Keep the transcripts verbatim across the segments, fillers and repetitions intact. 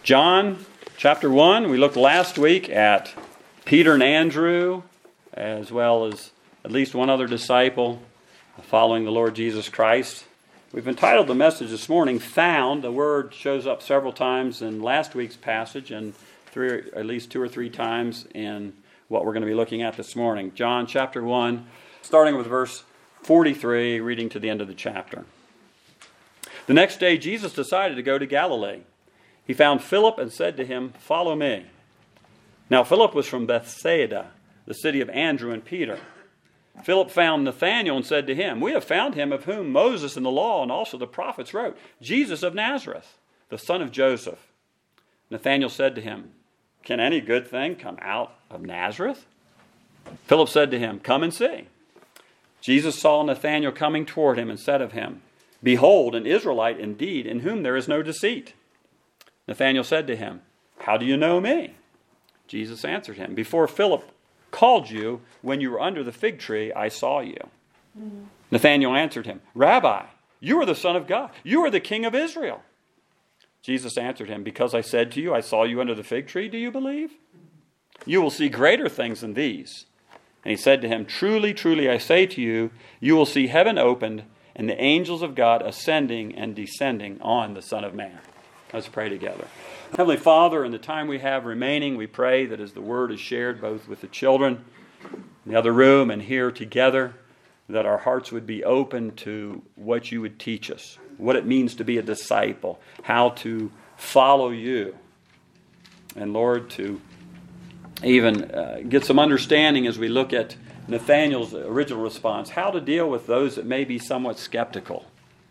John chapter one, we looked last week at Peter and Andrew, as well as at least one other disciple following the Lord Jesus Christ. We've entitled the message this morning, Found. The word shows up several times in last week's passage and three, at least two or three times in what we're going to be looking at this morning. John chapter one, starting with verse forty-three, reading to the end of the chapter. The next day, Jesus decided to go to Galilee. He found Philip and said to him, "Follow me." Now Philip was from Bethsaida, the city of Andrew and Peter. Philip found Nathanael and said to him, "We have found him of whom Moses in the law and also the prophets wrote, Jesus of Nazareth, the son of Joseph." Nathanael said to him, "Can any good thing come out of Nazareth?" Philip said to him, "Come and see." Jesus saw Nathanael coming toward him and said of him, "Behold, an Israelite indeed, in whom there is no deceit." Nathanael said to him, "How do you know me?" Jesus answered him, "Before Philip called you, when you were under the fig tree, I saw you." Mm-hmm. Nathanael answered him, "Rabbi, you are the Son of God. You are the King of Israel." Jesus answered him, "Because I said to you, I saw you under the fig tree, do you believe? You will see greater things than these." And he said to him, "Truly, truly, I say to you, you will see heaven opened and the angels of God ascending and descending on the Son of Man." Let's pray together. Heavenly Father, in the time we have remaining, we pray that as the Word is shared both with the children in the other room and here together, that our hearts would be open to what you would teach us, what it means to be a disciple, how to follow you, and Lord, to even uh, get some understanding as we look at Nathanael's original response, how to deal with those that may be somewhat skeptical.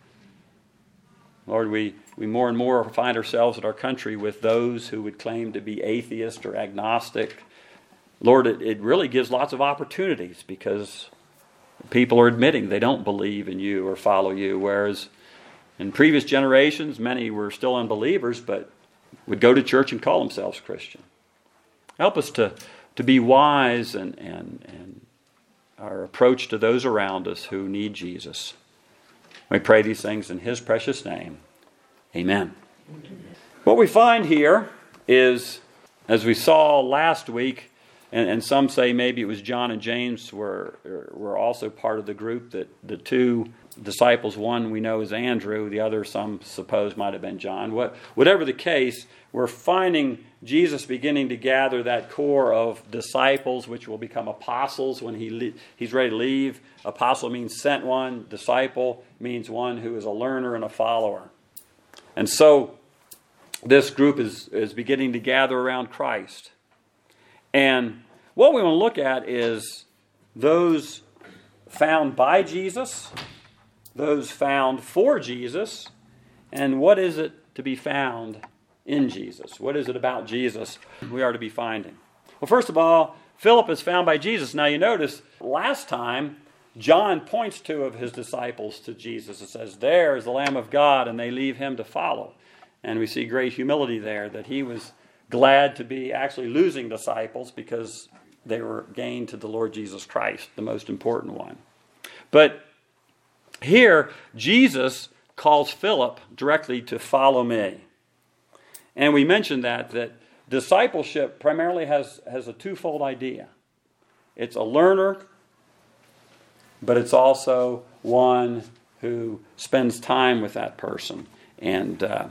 Lord, we, we more and more find ourselves in our country with those who would claim to be atheist or agnostic. Lord, it, it really gives lots of opportunities because people are admitting they don't believe in you or follow you, whereas in previous generations, many were still unbelievers but would go to church and call themselves Christian. Help us to, to be wise and, and, and our approach to those around us who need Jesus. We pray these things in His precious name. Amen. What we find here is, as we saw last week, and, and some say maybe it was John and James were, were also part of the group, that the two disciples, one we know is Andrew, the other some suppose might have been John. What, whatever the case, we're finding Jesus beginning to gather that core of disciples, which will become apostles when he le- he's ready to leave. Apostle means sent one. Disciple means one who is a learner and a follower. And so this group is, is beginning to gather around Christ. And what we want to look at is those found by Jesus, those found for Jesus, and what is it to be found in Jesus? What is it about Jesus we are to be finding? Well, first of all, Philip is found by Jesus. Now you notice, last time, John points two of his disciples to Jesus. It says, "There is the Lamb of God," and they leave him to follow. And we see great humility there, that he was glad to be actually losing disciples because they were gained to the Lord Jesus Christ, the most important one. But here, Jesus calls Philip directly to follow me. And we mentioned that, that discipleship primarily has, has a twofold idea. It's a learner, but it's also one who spends time with that person. And, uh,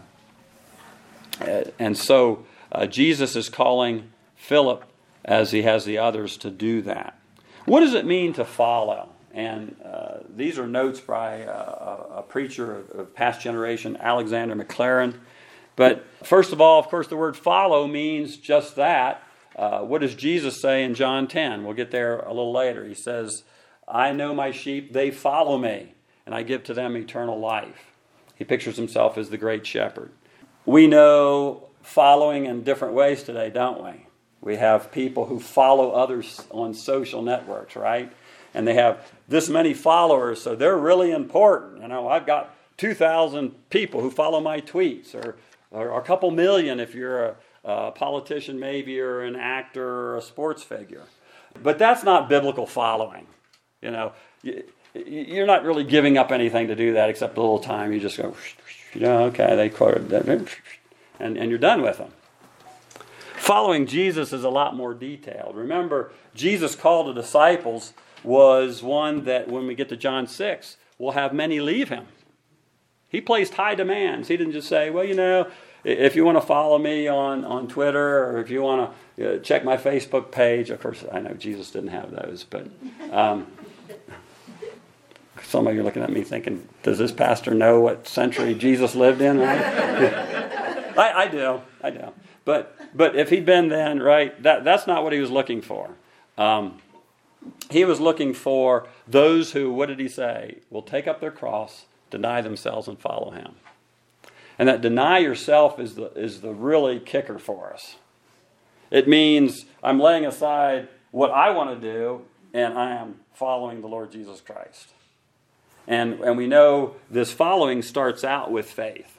and so uh, Jesus is calling Philip, as he has the others, to do that. What does it mean to follow? And uh, these are notes by uh, a preacher of, of past generation, Alexander McLaren. But first of all, of course, the word follow means just that. Uh, what does Jesus say in John ten? We'll get there a little later. He says, "I know my sheep, they follow me, and I give to them eternal life." He pictures himself as the great shepherd. We know following in different ways today, don't we? We have people who follow others on social networks, right? And they have this many followers, so they're really important. You know, I've got two thousand people who follow my tweets, or, or a couple million if you're a, a politician maybe, or an actor or a sports figure. But that's not biblical following. You know, you, you're not really giving up anything to do that except a little time. You just go, you know, okay, they quoted that. and, and you're done with them. Following Jesus is a lot more detailed. Remember, Jesus' call to disciples was one that when we get to John six, we'll have many leave him. He placed high demands. He didn't just say, well, you know, if you want to follow me on, on Twitter, or if you want to uh, check my Facebook page. Of course, I know Jesus didn't have those, but um, some of you are looking at me thinking, does this pastor know what century Jesus lived in? I, I do. I do. But but if he'd been then, right, that, that's not what he was looking for. Um, he was looking for those who, what did he say, will take up their cross, deny themselves, and follow him. And that deny yourself is the is the really kicker for us. It means I'm laying aside what I want to do, and I am following the Lord Jesus Christ. And, and we know this following starts out with faith.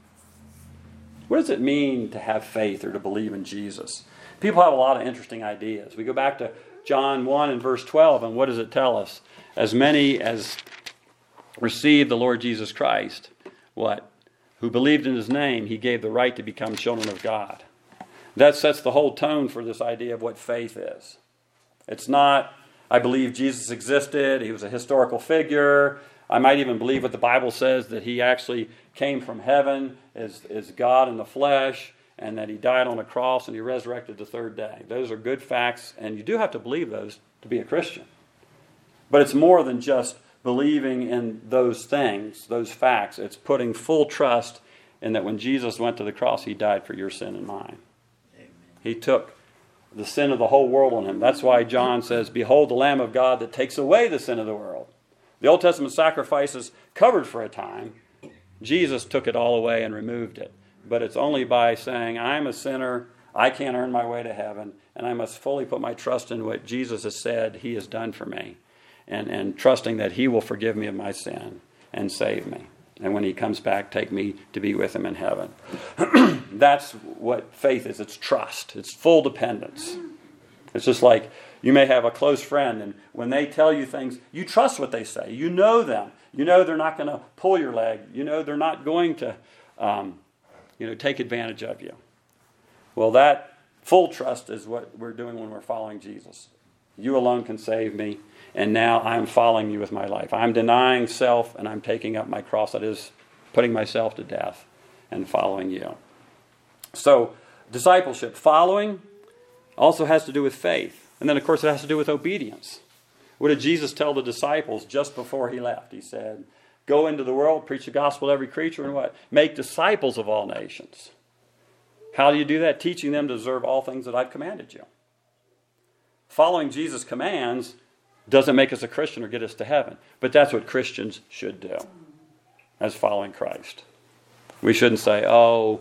What does it mean to have faith or to believe in Jesus? People have a lot of interesting ideas. We go back to John one and verse twelve, and what does it tell us? As many as received the Lord Jesus Christ, what? Who believed in his name, he gave the right to become children of God. That sets the whole tone for this idea of what faith is. It's not, I believe Jesus existed, he was a historical figure. I might even believe what the Bible says, that he actually came from heaven as, as God in the flesh, and that he died on a cross and he resurrected the third day. Those are good facts, and you do have to believe those to be a Christian. But it's more than just believing in those things, those facts. It's putting full trust in that when Jesus went to the cross, he died for your sin and mine. Amen. He took the sin of the whole world on him. That's why John says, behold the Lamb of God that takes away the sin of the world. The Old Testament sacrifices covered for a time. Jesus took it all away and removed it. But it's only by saying, I'm a sinner, I can't earn my way to heaven, and I must fully put my trust in what Jesus has said he has done for me, and, and trusting that he will forgive me of my sin and save me. And when he comes back, take me to be with him in heaven. That's what faith is. It's trust. It's full dependence. It's just like you may have a close friend, and when they tell you things, you trust what they say. You know them. You know they're not going to pull your leg. You know they're not going to um, you know, take advantage of you. Well, that full trust is what we're doing when we're following Jesus. You alone can save me, and now I'm following you with my life. I'm denying self, and I'm taking up my cross. That is, putting myself to death and following you. So, discipleship, following, also has to do with faith. And then, of course, it has to do with obedience. What did Jesus tell the disciples just before he left? He said, go into the world, preach the gospel to every creature, and what? Make disciples of all nations. How do you do that? Teaching them to observe all things that I've commanded you. Following Jesus' commands doesn't make us a Christian or get us to heaven. But that's what Christians should do as following Christ. We shouldn't say, oh,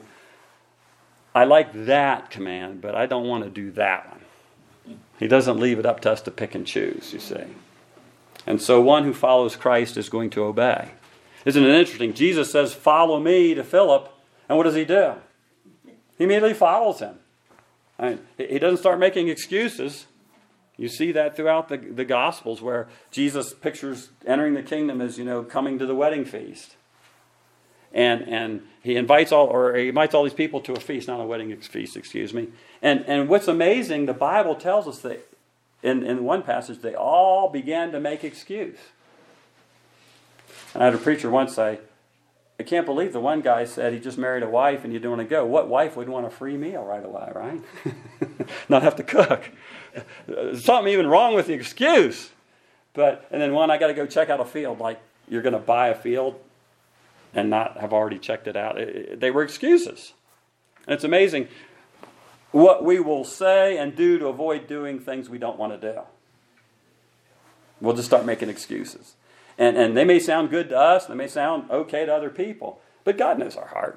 I like that command, but I don't want to do that one. He doesn't leave it up to us to pick and choose, you see. And so one who follows Christ is going to obey. Isn't it interesting? Jesus says, follow me to Philip. And what does he do? He immediately follows him. I mean, he doesn't start making excuses. You see that throughout the, the Gospels where Jesus pictures entering the kingdom as, you know, coming to the wedding feast. And and he invites all, or he invites all these people to a feast, not a wedding feast, excuse me. And and what's amazing, the Bible tells us that in, in one passage, they all began to make excuse. And I had a preacher once say, I can't believe the one guy said he just married a wife and you don't want to go. What wife would want a free meal right away, right? Not have to cook. There's something even wrong with the excuse. But and then one, I got to go check out a field. Like, you're going to buy a field and not have already checked it out. It, it, they were excuses. And it's amazing what we will say and do to avoid doing things we don't want to do. We'll just start making excuses. And, and they may sound good to us, they may sound okay to other people, but God knows our heart.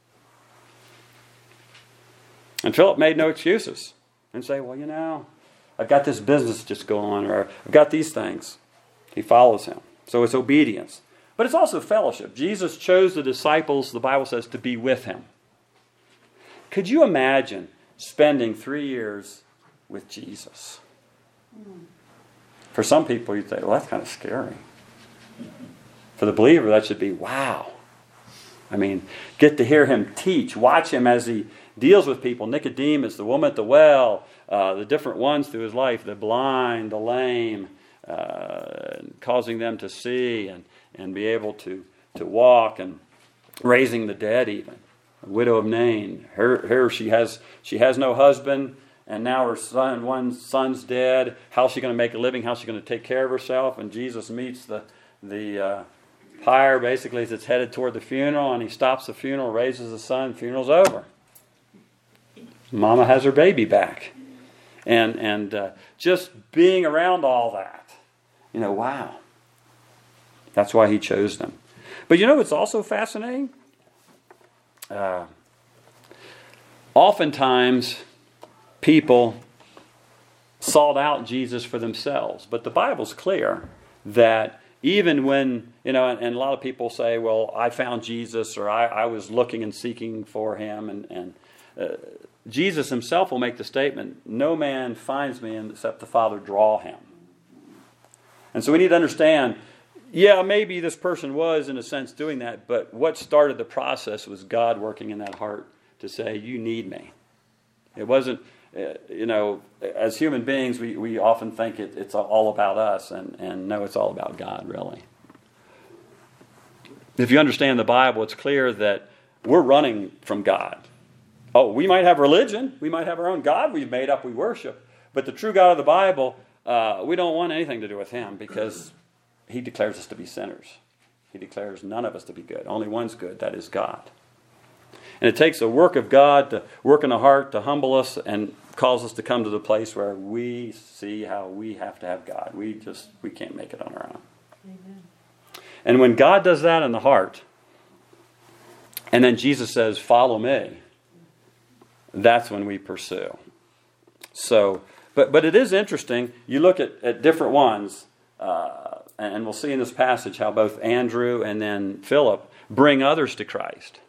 And Philip made no excuses and say, well, you know, I've got this business just going on, or I've got these things. He follows him. So it's obedience. But it's also fellowship. Jesus chose the disciples, the Bible says, to be with him. Could you imagine spending three years with Jesus? For some people, you'd say, well, that's kind of scary. For the believer, that should be, wow. I mean, get to hear him teach. Watch him as he deals with people. Nicodemus, the woman at the well, uh, the different ones through his life, the blind, the lame, uh, causing them to see and, and be able to, to walk, and raising the dead even. The widow of Nain, her, her she has she has no husband, and now her son, one son's dead. How's she going to make a living? How's she going to take care of herself? And Jesus meets the the uh, pyre basically as it's headed toward the funeral, and he stops the funeral, raises the son, the funeral's over. Mama has her baby back. And and uh, just being around all that, you know, wow. That's why he chose them. But you know what's also fascinating? Uh, oftentimes, people sought out Jesus for themselves. But the Bible's clear that even when, you know, and, and a lot of people say, well, I found Jesus, or I, I was looking and seeking for him, and, and uh, Jesus himself will make the statement, no man finds me except the Father draw him. And so we need to understand, yeah, maybe this person was, in a sense, doing that, but what started the process was God working in that heart to say, you need me. It wasn't, uh, you know, as human beings, we, we often think it, it's all about us, and, and no, it's all about God, really. If you understand the Bible, it's clear that we're running from God. Oh, we might have religion. We might have our own God we've made up, we worship. But the true God of the Bible, uh, we don't want anything to do with him, because he declares us to be sinners. He declares none of us to be good. Only one's good, that is God. And it takes a work of God to work in the heart, to humble us and cause us to come to the place where we see how we have to have God. We just, we can't make it on our own. Amen. And when God does that in the heart, and then Jesus says, follow me, that's when we pursue. So, but but it is interesting. You look at, at different ones, uh, and we'll see in this passage how both Andrew and then Philip bring others to Christ.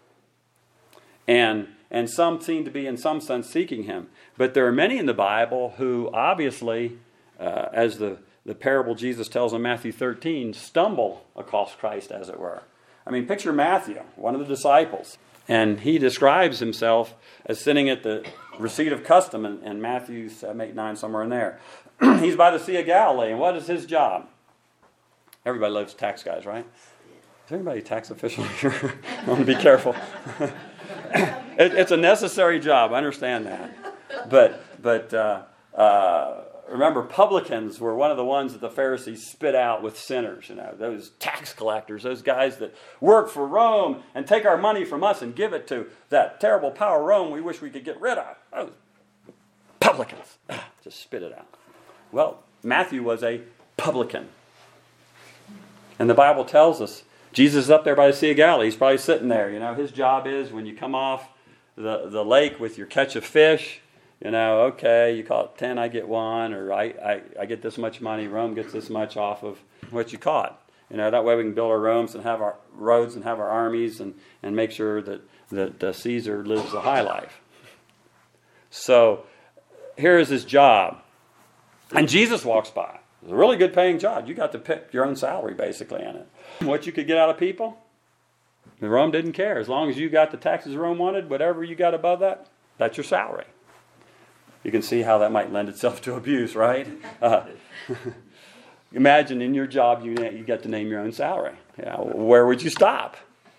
And and some seem to be, in some sense, seeking him. But there are many in the Bible who obviously, uh, as the, the parable Jesus tells in Matthew thirteen, stumble across Christ, as it were. I mean, picture Matthew, one of the disciples. And he describes himself as sitting at the receipt of custom in, in Matthew seven, eight, nine, somewhere in there. He's by the Sea of Galilee, and what is his job? Everybody loves tax guys, right? Is there anybody tax official here? I want to be careful. it, it's a necessary job, I understand that. But but uh, uh, remember, publicans were one of the ones that the Pharisees spit out with sinners. You know, those tax collectors, those guys that work for Rome and take our money from us and give it to that terrible power Rome we wish we could get rid of. Those publicans. Just spit it out. Well, Matthew was a publican. And the Bible tells us, Jesus is up there by the Sea of Galilee. He's probably sitting there. You know, his job is when you come off the, the lake with your catch of fish, you know, okay, you caught ten, I get one, or I, I, I get this much money, Rome gets this much off of what you caught. You know, that way we can build our Romes and have our roads and have our armies and, and make sure that, that uh, Caesar lives a high life. So here is his job. And Jesus walks by. It's a really good paying job. You got to pick your own salary basically in it. What you could get out of people, Rome didn't care. As long as you got the taxes Rome wanted, whatever you got above that, that's your salary. You can see how that might lend itself to abuse, right? Uh, imagine in your job you you get to name your own salary. Yeah, where would you stop?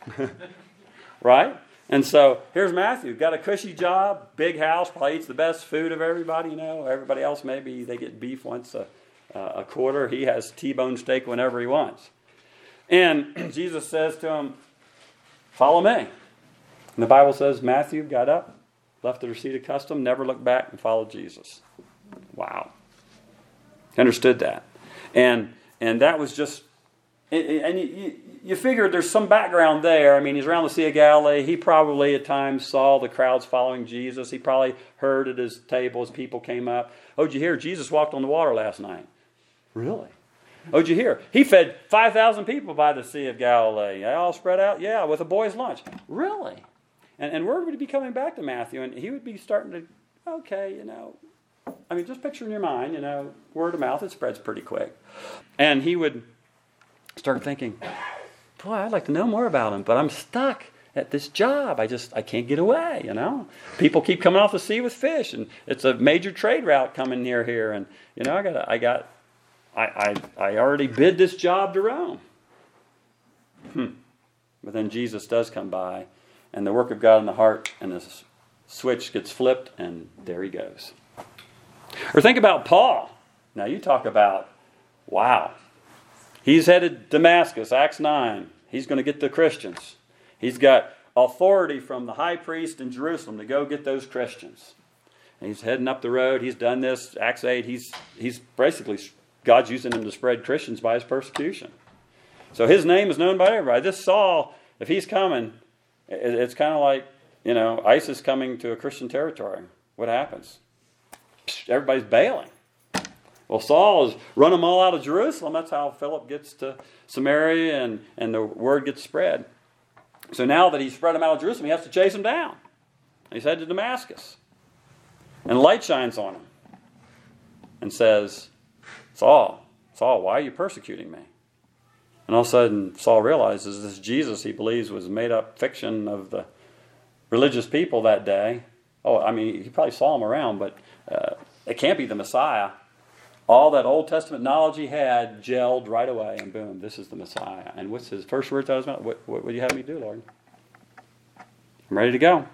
Right? And so here's Matthew, got a cushy job, big house, probably eats the best food of everybody. You know, everybody else maybe they get beef once a, a quarter. He has T-bone steak whenever he wants. And Jesus says to him, follow me. And the Bible says Matthew got up, left the receipt of custom, never looked back, and followed Jesus. Wow. Understood that. And and that was just, and you, you figure there's some background there. I mean, he's around the Sea of Galilee. He probably at times saw the crowds following Jesus. He probably heard at his table as people came up. Oh, did you hear Jesus walked on the water last night? Really? Oh, did you hear? He fed five thousand people by the Sea of Galilee. They all spread out? Yeah, with a boy's lunch. Really? And, and word would be coming back to Matthew, and he would be starting to, okay, you know, I mean, just picture in your mind, you know, word of mouth, it spreads pretty quick. And he would start thinking, boy, I'd like to know more about him, but I'm stuck. at this job. I just, I can't get away, you know. People keep coming off the sea with fish, and it's a major trade route coming near here. And, you know, I got, I got, I, I, I already bid this job to Rome. Hmm. But then Jesus does come by, and the work of God in the heart, and the switch gets flipped, and there he goes. Or think about Paul. Now you talk about, wow. He's headed to Damascus, Acts nine. He's going to get the Christians. He's got authority from the high priest in Jerusalem to go get those Christians. And he's heading up the road. He's done this. Acts eight, he's, he's basically, God's using him to spread Christians by his persecution. So his name is known by everybody. This Saul, if he's coming, it's kind of like, you know, ISIS coming to a Christian territory. What happens? Everybody's bailing. Well, Saul has run them all out of Jerusalem. That's how Philip gets to Samaria, and, and the word gets spread. So now that he's spread them out of Jerusalem, he has to chase them down. He's headed to Damascus. And light shines on him and says, Saul, Saul, why are you persecuting me? And all of a sudden, Saul realizes this Jesus he believes was made up fiction of the religious people that day. Oh, I mean, he probably saw him around, but uh, it can't be the Messiah. All that Old Testament knowledge he had gelled right away, and boom, this is the Messiah. And what's his first words out of his mouth? What, what would you have me do, Lord? I'm ready to go.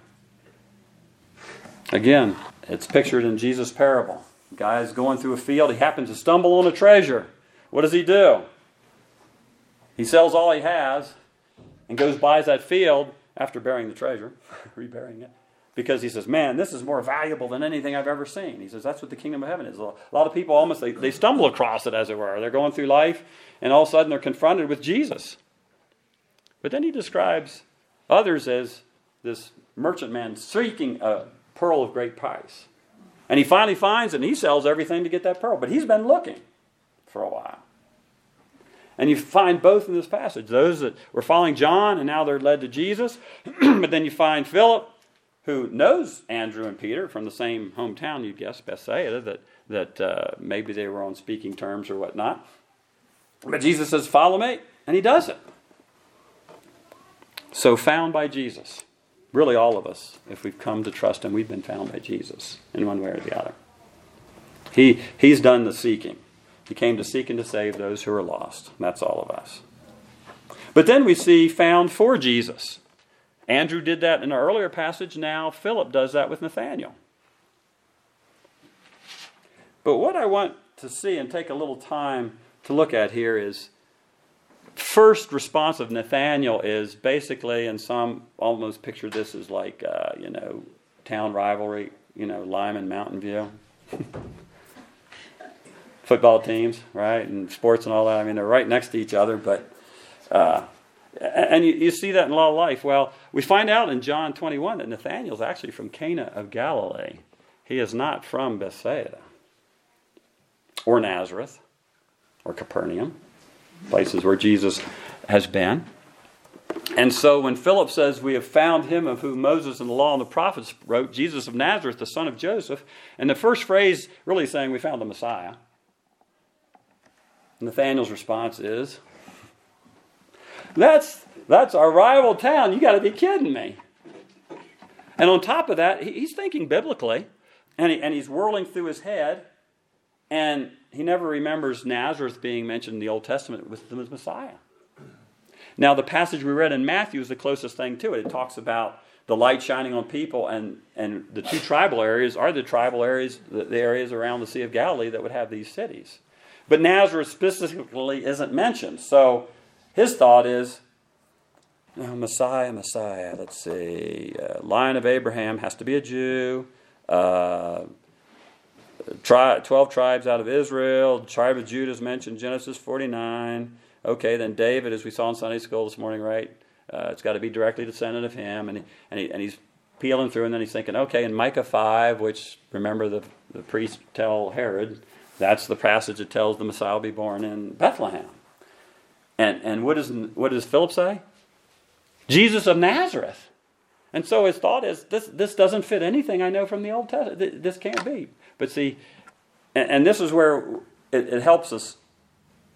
Again, it's pictured in Jesus' parable. The guy's going through a field. He happens to stumble on a treasure. What does he do? He sells all he has and goes buys that field after burying the treasure, reburying it, because he says, man, this is more valuable than anything I've ever seen. He says, that's what the kingdom of heaven is. A lot of people almost, they, they stumble across it, as it were. They're going through life, and all of a sudden they're confronted with Jesus. But then he describes others as this merchant man seeking a pearl of great price. And he finally finds it, and he sells everything to get that pearl. But he's been looking for a while. And you find both in this passage. Those that were following John, and now they're led to Jesus. But then you find Philip, who knows Andrew and Peter from the same hometown, you'd guess, Bethsaida, that, that uh, maybe they were on speaking terms or whatnot. But Jesus says, follow me. And he does it. So found by Jesus. Really all of us, if we've come to trust him, we've been found by Jesus in one way or the other. He, he's done the seeking. He came to seek and to save those who are lost. That's all of us. But then we see found for Jesus. Andrew did that in an earlier passage. Now Philip does that with Nathanael. But what I want to see and take a little time to look at here is, first response of Nathanael is basically, and some almost picture this as like, uh, you know, town rivalry, you know, Lyman, Mountain View. Football teams, right, and sports and all that. I mean, they're right next to each other, but uh, and you, you see that in a lot of life. Well, we find out in John twenty-one that Nathanael's actually from Cana of Galilee. He is not from Bethsaida or Nazareth or Capernaum, places where Jesus has been. And so when Philip says, we have found him of whom Moses and the law and the prophets wrote, Jesus of Nazareth, the son of Joseph, and the first phrase really saying we found the Messiah. Nathanael's response is, that's that's our rival town. You got to be kidding me. And on top of that, he's thinking biblically, and, he, and he's whirling through his head, and he never remembers Nazareth being mentioned in the Old Testament with the Messiah. Now, the passage we read in Matthew is the closest thing to it. It talks about the light shining on people, and, and the two tribal areas are the tribal areas, the, the areas around the Sea of Galilee that would have these cities. But Nazareth specifically isn't mentioned. So his thought is, oh, Messiah, Messiah, let's see, uh, Lion of Abraham has to be a Jew, uh, tri- twelve tribes out of Israel, the tribe of Judah is mentioned, Genesis forty-nine. Okay, then David, as we saw in Sunday school this morning, right, uh, it's got to be directly descendant of him, and, he, and, he, and he's peeling through, and then he's thinking, okay, in Micah five, which, remember the, the priests tell Herod, that's the passage that tells the Messiah will be born in Bethlehem. And and what does what does Philip say? Jesus of Nazareth. And so his thought is, this this doesn't fit anything I know from the Old Testament. This can't be. But see, and, and this is where it, it helps us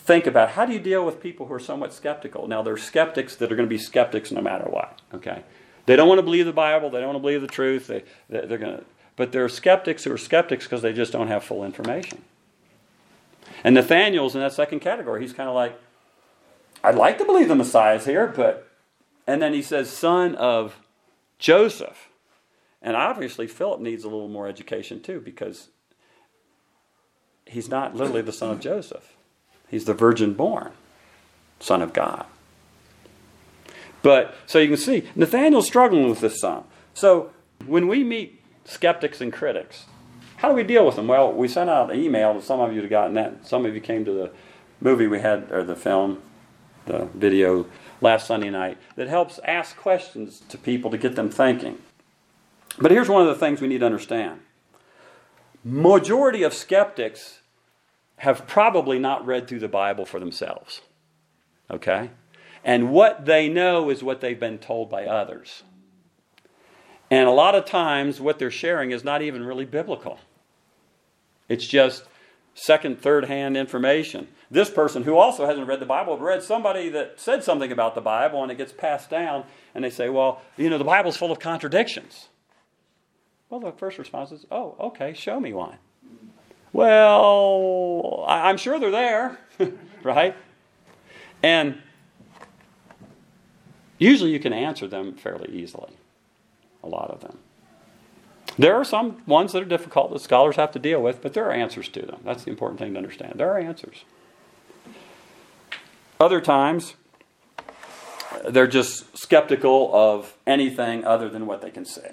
think about how do you deal with people who are somewhat skeptical. Now, there are skeptics that are going to be skeptics no matter what. Okay, they don't want to believe the Bible. They don't want to believe the truth. They they're going to. But there are skeptics who are skeptics because they just don't have full information. And Nathaniel's in that second category. He's kind of like, I'd like to believe the Messiah's here, but... And then he says, son of Joseph. And obviously Philip needs a little more education too, because he's not literally the son of Joseph. He's the virgin born son of God. But, so you can see, Nathaniel's struggling with this some. So, when we meet skeptics and critics, how do we deal with them? Well, we sent out an email to some of you that gotten that. Some of you came to the movie we had, or the film, the video last Sunday night, that helps ask questions to people to get them thinking. But here's one of the things we need to understand. Majority of skeptics have probably not read through the Bible for themselves. Okay? And what they know is what they've been told by others. And a lot of times what they're sharing is not even really biblical. It's just second, third-hand information. This person who also hasn't read the Bible read somebody that said something about the Bible, and it gets passed down, and they say, well, you know, the Bible's full of contradictions. Well, the first response is, oh, okay, show me one. Well, I'm sure they're there, right? And usually you can answer them fairly easily. A lot of them. There are some ones that are difficult that scholars have to deal with, but there are answers to them. That's the important thing to understand. There are answers. Other times, they're just skeptical of anything other than what they can say.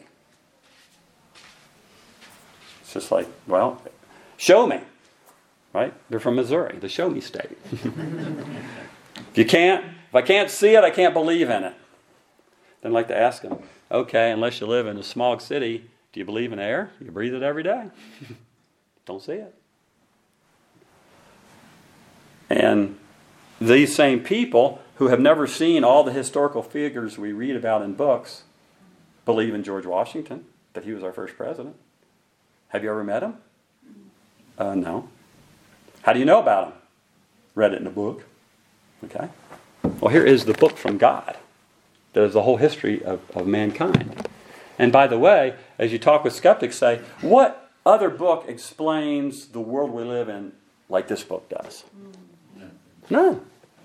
It's just like, well, show me. Right? They're from Missouri, the show me state. If you can't, if I can't see it, I can't believe in it. Then I'd like to ask them, okay, unless you live in a smog city, do you believe in air? You breathe it every day. Don't see it. And these same people who have never seen all the historical figures we read about in books believe in George Washington, that he was our first president. Have you ever met him? Uh, no. How do you know about him? Read it in a book. Okay. Well, here is the book from God. That is the whole history of, of mankind. And by the way, as you talk with skeptics, say, what other book explains the world we live in like this book does? None.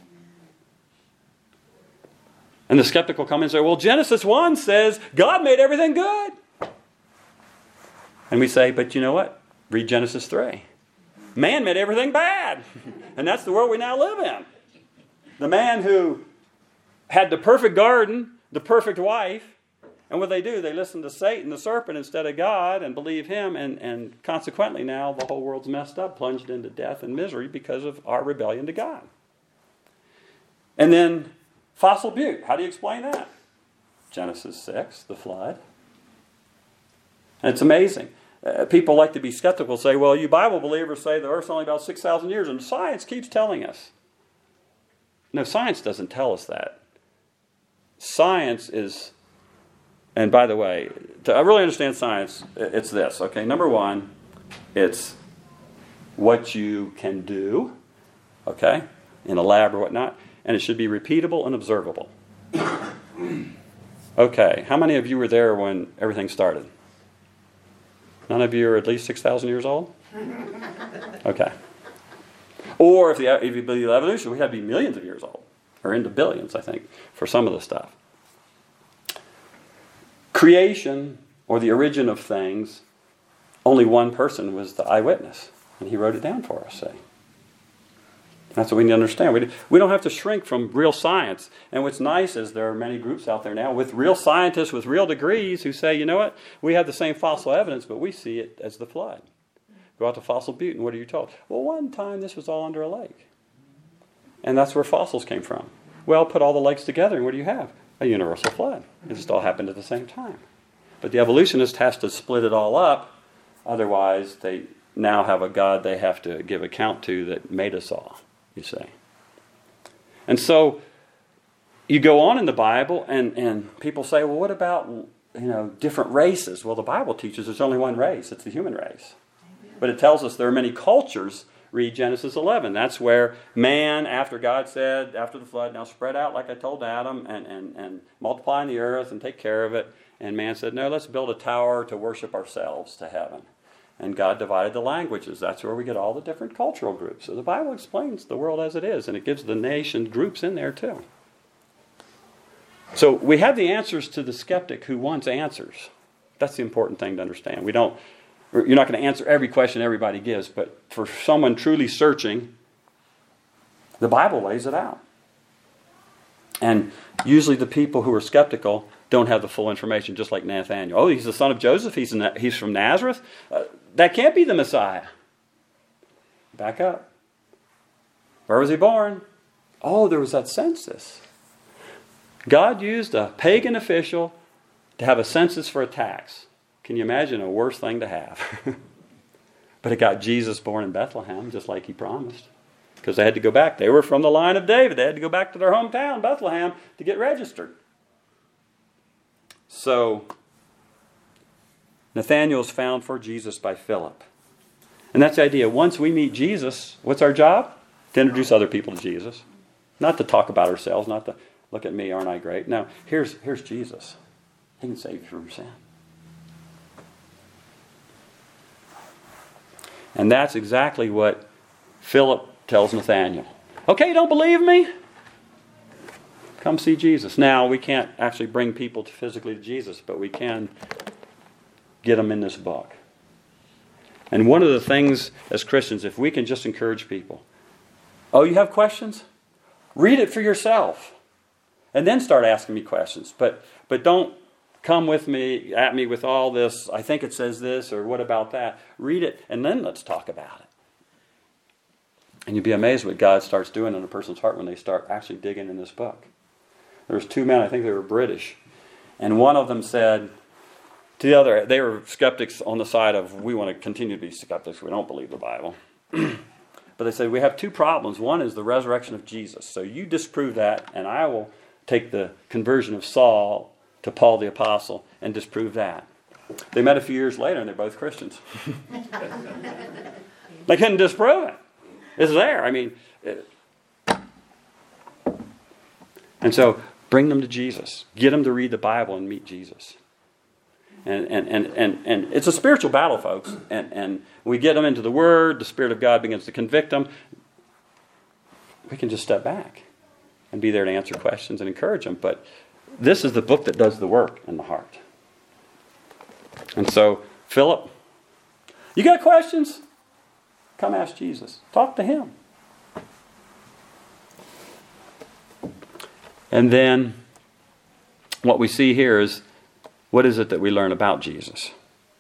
And the skeptic will come and say, well, Genesis one says God made everything good. And we say, but you know what? Read Genesis three. Man made everything bad. And that's the world we now live in. The man who had the perfect garden, the perfect wife, and what they do, they listen to Satan, the serpent, instead of God, and believe him, and, and consequently now the whole world's messed up, plunged into death and misery because of our rebellion to God. And then Fossil Butte, how do you explain that? Genesis six, the flood. And it's amazing. Uh, people like to be skeptical, say, well, you Bible believers say the earth's only about six thousand years, and science keeps telling us. No, science doesn't tell us that. Science is, and by the way, to really understand science, it's this, okay? Number one, it's what you can do, okay, in a lab or whatnot, and it should be repeatable and observable. Okay, how many of you were there when everything started? None of you are at least six thousand years old? Okay. Or if, the, if you believe evolution, we have to be millions of years old. Or into billions, I think, for some of the stuff. Creation, or the origin of things, only one person was the eyewitness. And he wrote it down for us, see. That's what we need to understand. We, we don't have to shrink from real science. And what's nice is there are many groups out there now with real scientists with real degrees who say, you know what, we have the same fossil evidence, but we see it as the flood. Go out to Fossil Butte, and what are you told? Well, one time this was all under a lake. And that's where fossils came from. Well, put all the lakes together, and what do you have? A universal flood. It just all happened at the same time. But the evolutionist has to split it all up. Otherwise, they now have a God they have to give account to that made us all, you see. And so you go on in the Bible, and, and people say, well, what about, you know, different races? Well, the Bible teaches there's only one race. It's the human race. But it tells us there are many cultures read Genesis eleven. That's where man, after God said, after the flood, now spread out like I told Adam and, and, and multiply in the earth and take care of it. And man said, no, let's build a tower to worship ourselves to heaven. And God divided the languages. That's where we get all the different cultural groups. So the Bible explains the world as it is, and it gives the nation groups in there too. So we have the answers to the skeptic who wants answers. That's the important thing to understand. We don't, you're not going to answer every question everybody gives, but for someone truly searching, the Bible lays it out. And usually the people who are skeptical don't have the full information, just like Nathaniel. Oh, he's the son of Joseph. He's, in, he's from Nazareth. Uh, that can't be the Messiah. Back up. Where was he born? Oh, there was that census. God used a pagan official to have a census for a tax. Can you imagine a worse thing to have? But it got Jesus born in Bethlehem, just like he promised. Because they had to go back. They were from the line of David. They had to go back to their hometown, Bethlehem, to get registered. So, Nathanael is found for Jesus by Philip. And that's the idea. Once we meet Jesus, what's our job? To introduce other people to Jesus. Not to talk about ourselves, not to look at me, aren't I great? No, here's, here's Jesus. He can save you from sin. And that's exactly what Philip tells Nathanael. Okay, you don't believe me? Come see Jesus. Now, we can't actually bring people to physically to Jesus, but we can get them in this book. And one of the things as Christians, if we can just encourage people, oh, you have questions? Read it for yourself. And then start asking me questions. But but don't come with me, at me with all this, I think it says this, or what about that? Read it, and then let's talk about it. And you'd be amazed what God starts doing in a person's heart when they start actually digging in this book. There was two men, I think they were British, and one of them said to the other, they were skeptics on the side of, we want to continue to be skeptics, we don't believe the Bible. But they said, we have two problems. One is the resurrection of Jesus. So you disprove that, and I will take the conversion of Saul to Paul the Apostle and disprove that. They met a few years later, and they're both Christians. They couldn't disprove it. It's there. I mean, it, and so bring them to Jesus. Get them to read the Bible and meet Jesus. And and and and, and it's a spiritual battle, folks. And and we get them into the Word. The Spirit of God begins to convict them. We can just step back and be there to answer questions and encourage them. But this is the book that does the work in the heart. And so, Philip, you got questions? Come ask Jesus. Talk to him. And then, what we see here is, what is it that we learn about Jesus?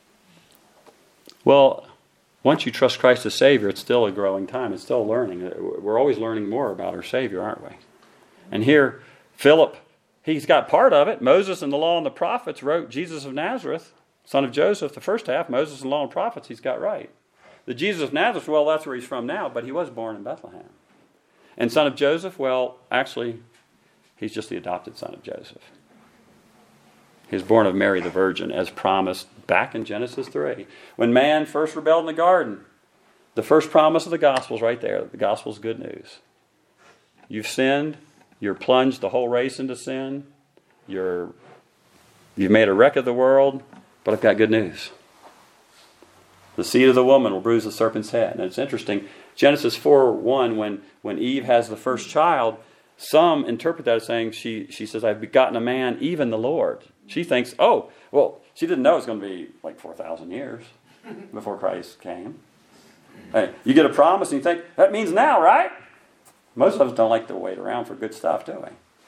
Well, once you trust Christ as Savior, it's still a growing time. It's still learning. We're always learning more about our Savior, aren't we? And here, Philip, he's got part of it. Moses and the law and the prophets wrote Jesus of Nazareth, son of Joseph, the first half. Moses and law and prophets, he's got right. The Jesus of Nazareth, well, that's where he's from now, but he was born in Bethlehem. And son of Joseph, well, actually, he's just the adopted son of Joseph. He was born of Mary the Virgin, as promised back in Genesis three. When man first rebelled in the garden, the first promise of the gospel is right there. The gospel is good news. You've sinned. You're plunged the whole race into sin. You're, you've made a wreck of the world, but I've got good news. The seed of the woman will bruise the serpent's head. And it's interesting, Genesis four one, when, when Eve has the first child, some interpret that as saying, she, she says, I've begotten a man, even the Lord. She thinks, oh, well, she didn't know it was going to be like four thousand years before Christ came. Hey, you get a promise and you think, that means now, right? Most of us don't like to wait around for good stuff, do we?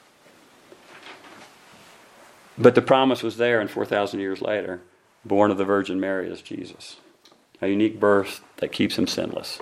But the promise was there, and four thousand years later, born of the Virgin Mary is Jesus. A unique birth that keeps him sinless.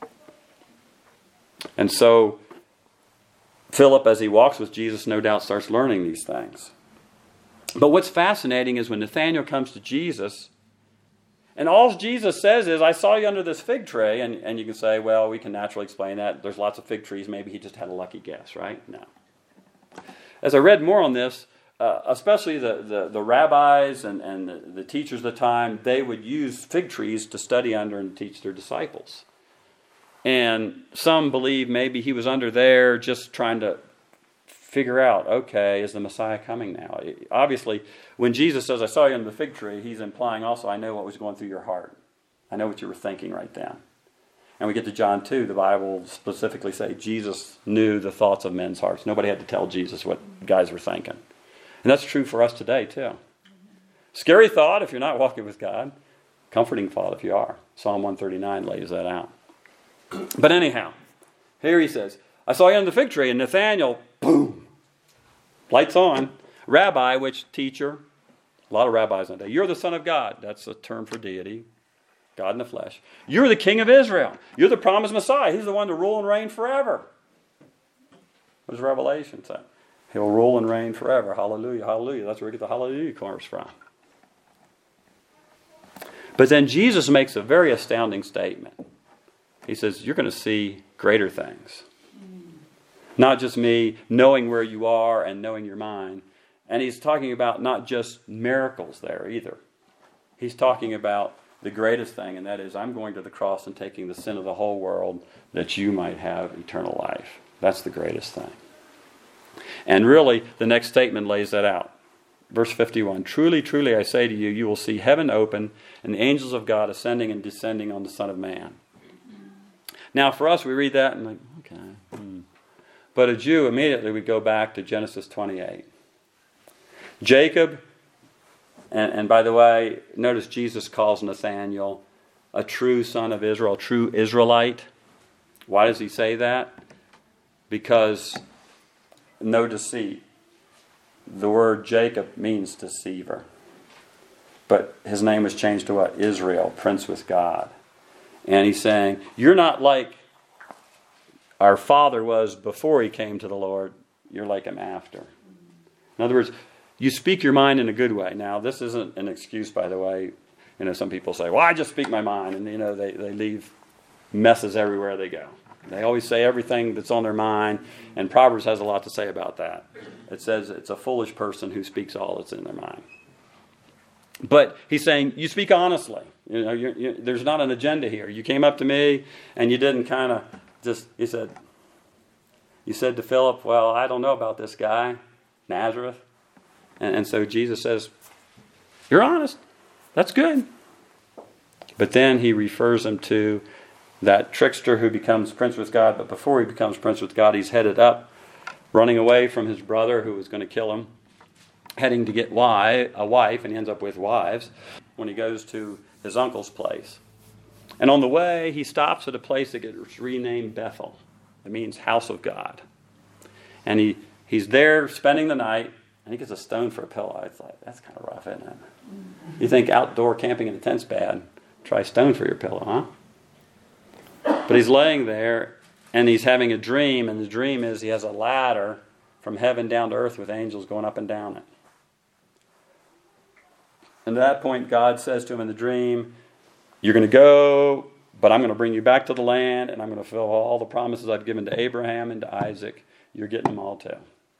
And so, Philip, as he walks with Jesus, no doubt starts learning these things. But what's fascinating is when Nathanael comes to Jesus, and all Jesus says is, I saw you under this fig tree, and, and you can say, well, we can naturally explain that. There's lots of fig trees. Maybe he just had a lucky guess, right? No. As I read more on this, uh, especially the, the, the rabbis and, and the, the teachers of the time, they would use fig trees to study under and teach their disciples. And some believe maybe he was under there just trying to figure out, okay, is the Messiah coming now? Obviously, when Jesus says, I saw you under the fig tree, he's implying also, I know what was going through your heart. I know what you were thinking right then. And we get to John two, the Bible specifically say Jesus knew the thoughts of men's hearts. Nobody had to tell Jesus what guys were thinking. And that's true for us today too. Scary thought if you're not walking with God. Comforting thought if you are. Psalm one thirty-nine lays that out. But anyhow, here he says, I saw you under the fig tree, and Nathanael, boom, lights on. Rabbi, which teacher, a lot of rabbis in that day. You're the Son of God. That's a term for deity. God in the flesh. You're the King of Israel. You're the promised Messiah. He's the one to rule and reign forever. What does Revelation say? He'll rule and reign forever. Hallelujah, hallelujah. That's where we get the hallelujah chorus from. But then Jesus makes a very astounding statement. He says, you're going to see greater things. Not just me knowing where you are and knowing your mind. And he's talking about not just miracles there either. He's talking about the greatest thing, and that is, I'm going to the cross and taking the sin of the whole world that you might have eternal life. That's the greatest thing. And really, the next statement lays that out. Verse fifty-one, truly, truly, I say to you, you will see heaven open and the angels of God ascending and descending on the Son of Man. Now, for us, we read that and like, okay. Hmm. But a Jew, immediately we go back to Genesis twenty-eight. Jacob, and, and by the way, notice Jesus calls Nathanael a true son of Israel, a true Israelite. Why does he say that? Because no deceit. The word Jacob means deceiver. But his name was changed to what? Israel, prince with God. And he's saying, you're not like our father was before he came to the Lord. You're like him after. In other words, you speak your mind in a good way. Now, this isn't an excuse, by the way. You know, some people say, well, I just speak my mind. And, you know, they, they leave messes everywhere they go. They always say everything that's on their mind. And Proverbs has a lot to say about that. It says it's a foolish person who speaks all that's in their mind. But he's saying, you speak honestly. You know, you're, you're, there's not an agenda here. You came up to me and you didn't kind of just, you said, you said to Philip, well, I don't know about this guy, Nazareth. And, and so Jesus says, you're honest. That's good. But then he refers him to that trickster who becomes prince with God. But before he becomes prince with God, he's headed up, running away from his brother who was going to kill him, heading to get wife, a wife, and he ends up with wives when he goes to his uncle's place. And on the way, he stops at a place that gets renamed Bethel. It means house of God. And he, he's there spending the night, and he gets a stone for a pillow. It's like, that's kind of rough, isn't it? You think outdoor camping in a tent's bad. Try stone for your pillow, huh? But he's laying there, and he's having a dream, and the dream is he has a ladder from heaven down to earth with angels going up and down it. And at that point, God says to him in the dream, you're going to go, but I'm going to bring you back to the land, and I'm going to fulfill all the promises I've given to Abraham and to Isaac. You're getting them all too.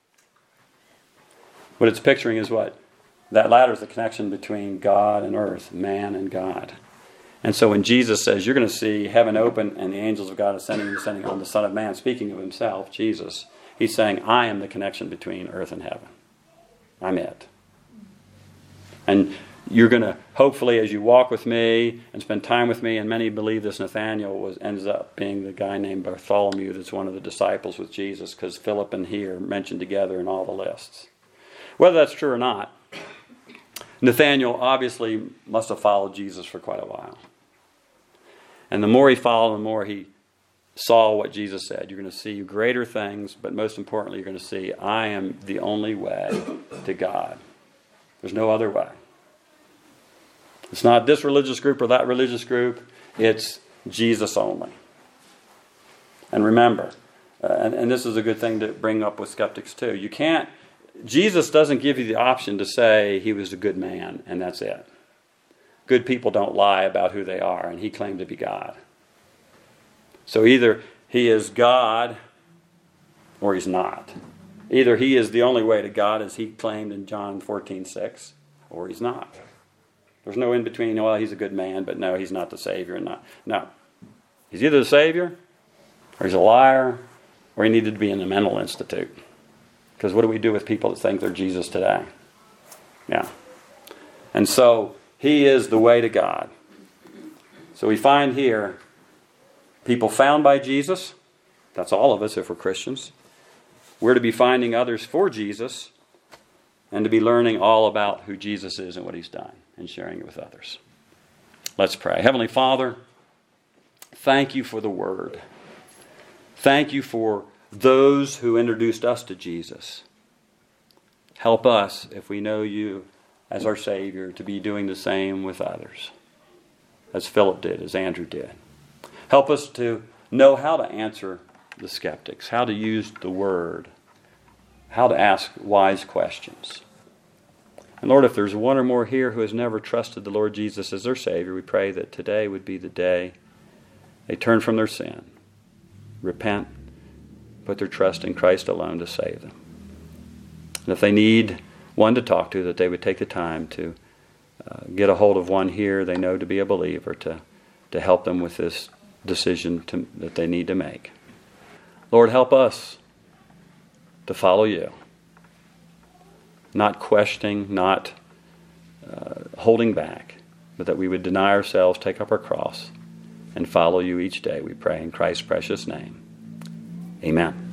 What it's picturing is what? That ladder is the connection between God and earth, man and God. And so when Jesus says, you're going to see heaven open and the angels of God ascending and descending on the Son of Man, speaking of himself, Jesus, he's saying, I am the connection between earth and heaven. I'm it. And you're going to, hopefully, as you walk with me and spend time with me, and many believe this Nathanael was ends up being the guy named Bartholomew that's one of the disciples with Jesus, because Philip and he are mentioned together in all the lists. Whether that's true or not, Nathanael obviously must have followed Jesus for quite a while. And the more he followed, the more he saw what Jesus said. You're going to see greater things, but most importantly, you're going to see, I am the only way to God. There's no other way. It's not this religious group or that religious group. It's Jesus only. And remember, uh, and, and this is a good thing to bring up with skeptics too. You can't, Jesus doesn't give you the option to say he was a good man and that's it. Good people don't lie about who they are, and he claimed to be God. So either he is God or he's not. Either he is the only way to God as he claimed in John fourteen six, or he's not. There's no in between, well, he's a good man, but no, he's not the Savior. And not. No. He's either the Savior or he's a liar, or he needed to be in a mental institute. Because what do we do with people that think they're Jesus today? Yeah. And so, he is the way to God. So we find here, people found by Jesus, that's all of us if we're Christians. We're to be finding others for Jesus, and to be learning all about who Jesus is and what he's done, and sharing it with others. Let's pray. Heavenly Father, thank you for the Word. Thank you for those who introduced us to Jesus. Help us, if we know you as our Savior, to be doing the same with others, as Philip did, as Andrew did. Help us to know how to answer the skeptics, how to use the Word, how to ask wise questions. And Lord, if there's one or more here who has never trusted the Lord Jesus as their Savior, we pray that today would be the day they turn from their sin, repent, put their trust in Christ alone to save them. And if they need one to talk to, that they would take the time to uh, get a hold of one here they know to be a believer to, to help them with this decision to, that they need to make. Lord, help us to follow you. Not questioning, not uh, holding back, but that we would deny ourselves, take up our cross, and follow you each day, we pray in Christ's precious name. Amen.